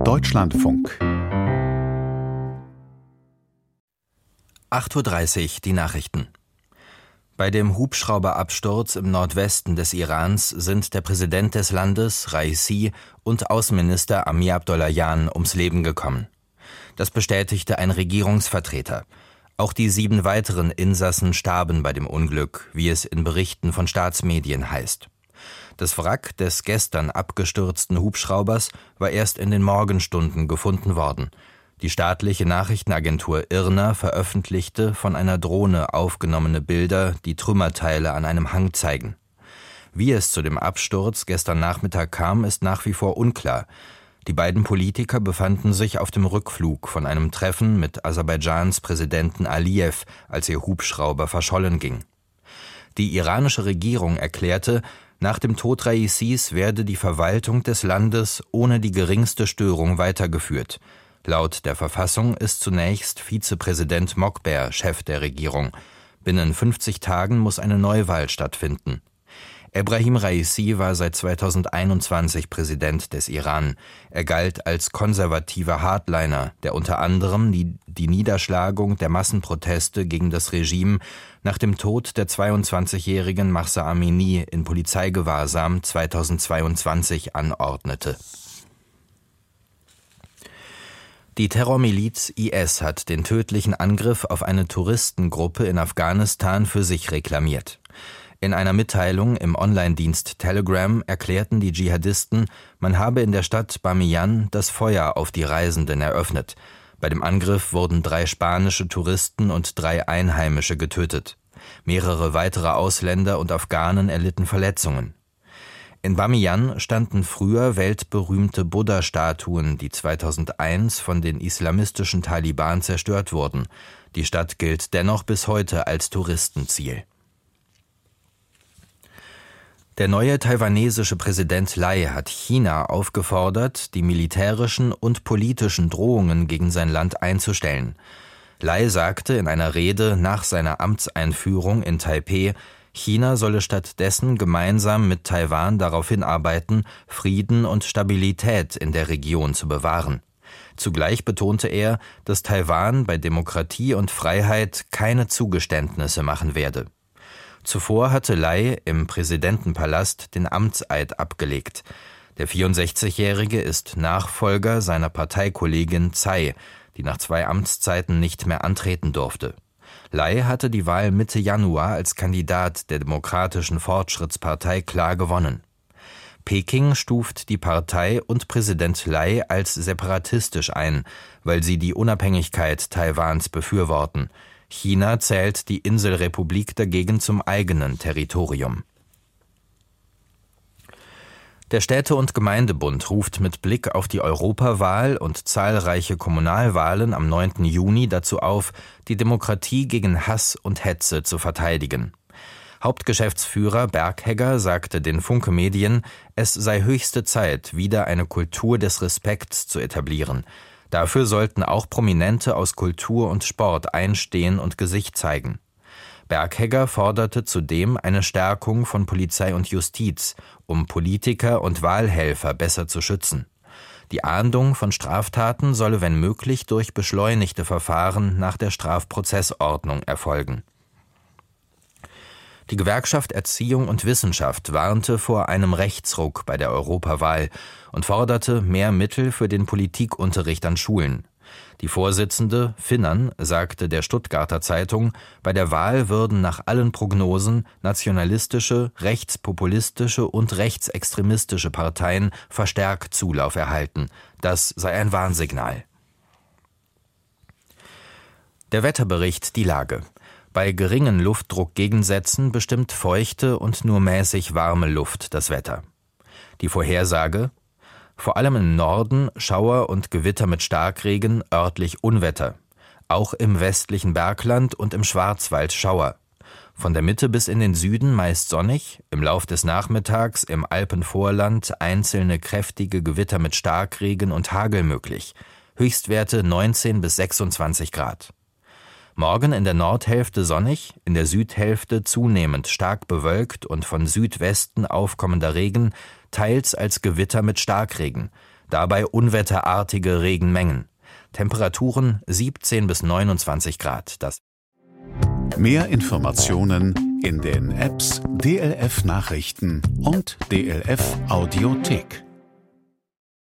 Deutschlandfunk 8:30 Uhr die Nachrichten. Bei dem Hubschrauberabsturz im Nordwesten des Irans sind der Präsident des Landes, Raisi, und Außenminister Amir Abdollahian ums Leben gekommen. Das bestätigte ein Regierungsvertreter. Auch die 7 weiteren Insassen starben bei dem Unglück, wie es in Berichten von Staatsmedien heißt. Das Wrack des gestern abgestürzten Hubschraubers war erst in den Morgenstunden gefunden worden. Die staatliche Nachrichtenagentur IRNA veröffentlichte von einer Drohne aufgenommene Bilder, die Trümmerteile an einem Hang zeigen. Wie es zu dem Absturz gestern Nachmittag kam, ist nach wie vor unklar. Die beiden Politiker befanden sich auf dem Rückflug von einem Treffen mit Aserbaidschans Präsidenten Aliyev, als ihr Hubschrauber verschollen ging. Die iranische Regierung erklärte, nach dem Tod Raisis werde die Verwaltung des Landes ohne die geringste Störung weitergeführt. Laut der Verfassung ist zunächst Vizepräsident Mokber Chef der Regierung. Binnen 50 Tagen muss eine Neuwahl stattfinden. Ebrahim Raisi war seit 2021 Präsident des Iran. Er galt als konservativer Hardliner, der unter anderem die Niederschlagung der Massenproteste gegen das Regime nach dem Tod der 22-jährigen Mahsa Amini in Polizeigewahrsam 2022 anordnete. Die Terrormiliz IS hat den tödlichen Angriff auf eine Touristengruppe in Afghanistan für sich reklamiert. In einer Mitteilung im Online-Dienst Telegram erklärten die Dschihadisten, man habe in der Stadt Bamiyan das Feuer auf die Reisenden eröffnet. Bei dem Angriff wurden 3 spanische Touristen und 3 Einheimische getötet. Mehrere weitere Ausländer und Afghanen erlitten Verletzungen. In Bamiyan standen früher weltberühmte Buddha-Statuen, die 2001 von den islamistischen Taliban zerstört wurden. Die Stadt gilt dennoch bis heute als Touristenziel. Der neue taiwanesische Präsident Lai hat China aufgefordert, die militärischen und politischen Drohungen gegen sein Land einzustellen. Lai sagte in einer Rede nach seiner Amtseinführung in Taipeh, China solle stattdessen gemeinsam mit Taiwan darauf hinarbeiten, Frieden und Stabilität in der Region zu bewahren. Zugleich betonte er, dass Taiwan bei Demokratie und Freiheit keine Zugeständnisse machen werde. Zuvor hatte Lai im Präsidentenpalast den Amtseid abgelegt. Der 64-Jährige ist Nachfolger seiner Parteikollegin Tsai, die nach 2 Amtszeiten nicht mehr antreten durfte. Lai hatte die Wahl Mitte Januar als Kandidat der Demokratischen Fortschrittspartei klar gewonnen. Peking stuft die Partei und Präsident Lai als separatistisch ein, weil sie die Unabhängigkeit Taiwans befürworten. China zählt die Inselrepublik dagegen zum eigenen Territorium. Der Städte- und Gemeindebund ruft mit Blick auf die Europawahl und zahlreiche Kommunalwahlen am 9. Juni dazu auf, die Demokratie gegen Hass und Hetze zu verteidigen. Hauptgeschäftsführer Berghegger sagte den Funke Medien, es sei höchste Zeit, wieder eine Kultur des Respekts zu etablieren. Dafür sollten auch Prominente aus Kultur und Sport einstehen und Gesicht zeigen. Berghegger forderte zudem eine Stärkung von Polizei und Justiz, um Politiker und Wahlhelfer besser zu schützen. Die Ahndung von Straftaten solle wenn möglich durch beschleunigte Verfahren nach der Strafprozessordnung erfolgen. Die Gewerkschaft Erziehung und Wissenschaft warnte vor einem Rechtsruck bei der Europawahl und forderte mehr Mittel für den Politikunterricht an Schulen. Die Vorsitzende, Finnern, sagte der Stuttgarter Zeitung, bei der Wahl würden nach allen Prognosen nationalistische, rechtspopulistische und rechtsextremistische Parteien verstärkt Zulauf erhalten. Das sei ein Warnsignal. Der Wetterbericht die Lage. Bei geringen Luftdruckgegensätzen bestimmt feuchte und nur mäßig warme Luft das Wetter. Die Vorhersage: vor allem im Norden Schauer und Gewitter mit Starkregen, örtlich Unwetter. Auch im westlichen Bergland und im Schwarzwald Schauer. Von der Mitte bis in den Süden meist sonnig, im Lauf des Nachmittags im Alpenvorland einzelne kräftige Gewitter mit Starkregen und Hagel möglich. Höchstwerte 19 bis 26 Grad. Morgen in der Nordhälfte sonnig, in der Südhälfte zunehmend stark bewölkt und von Südwesten aufkommender Regen, teils als Gewitter mit Starkregen. Dabei unwetterartige Regenmengen. Temperaturen 17 bis 29 Grad. Mehr Informationen in den Apps DLF Nachrichten und DLF Audiothek.